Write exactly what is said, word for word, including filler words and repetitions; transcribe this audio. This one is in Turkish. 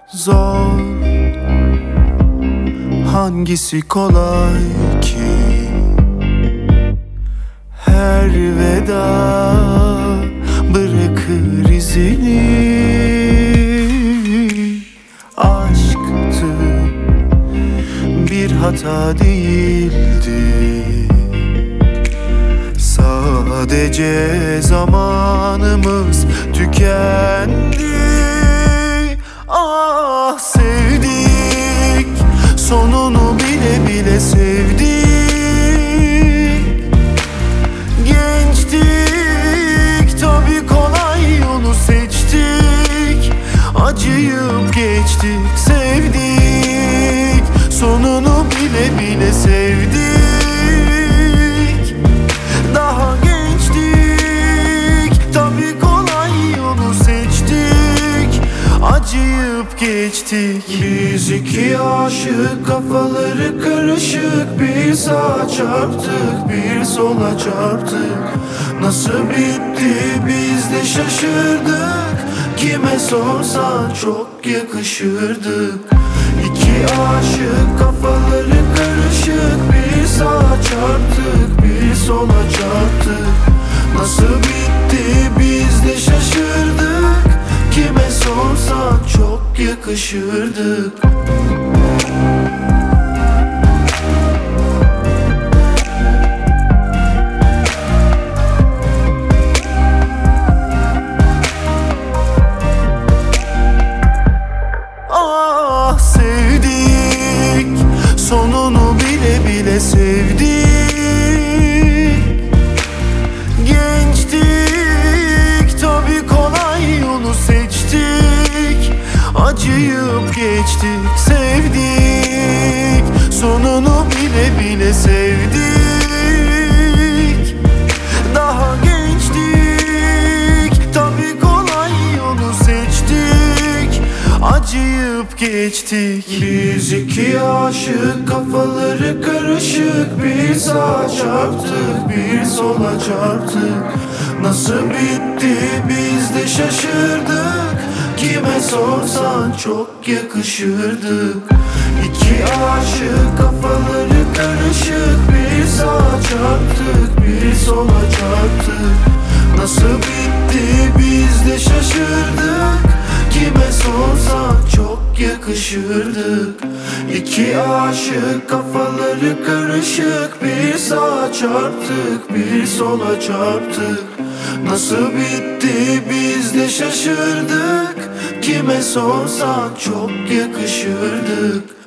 Zor, hangisi kolay ki? Her veda bırakır izini. Aşktı, bir hata değildi. Sadece zamanımız tükendi. Ah, sevdik, sonunu bile bile sevdik. Gençtik, tabii kolay yolu seçtik. Acıyıp geçtik, sevdik, sonunu bile bile sevdik. Daha gençtik, tabii kolay yolu seçtik. Acıyıp geçtik. Biz iki aşık, kafaları karışık. Bir sağa çarptık, bir sola çarptık. Nasıl bitti biz de şaşırdık. Kime sorsan çok yakışırdık. İki aşık, kafaları karışık. Bir sağa çarptık, bir sola çarptık. Nasıl bitti biz de şaşırdık. Kime sorsan çok yakışırdık. Ah, sevdik, sonunu bile bile sevdik. Gençtik, tabii kolay yolu seçtik. Acıyıp geçtik, sevdik, sonunu bile bile sevdik. Daha gençtik, tabii kolay yolu seçtik. Acıyıp geçtik. Biz iki aşık, kafaları karışık. Bir sağa çarptık, bir sola çarptık. Nasıl bitti biz de şaşırdık. Kime sorsan çok yakışırdık. İki aşık, kafaları karışık. Bir sağa çarptık, bir sola çarptık. Nasıl bitti biz de şaşırdık. Kime sorsan çok yakışırdık. İki aşık, kafaları karışık. Bir sağa çarptık, bir sola çarptık. Nasıl bitti biz de şaşırdık. Kime sorsan çok yakışırdık.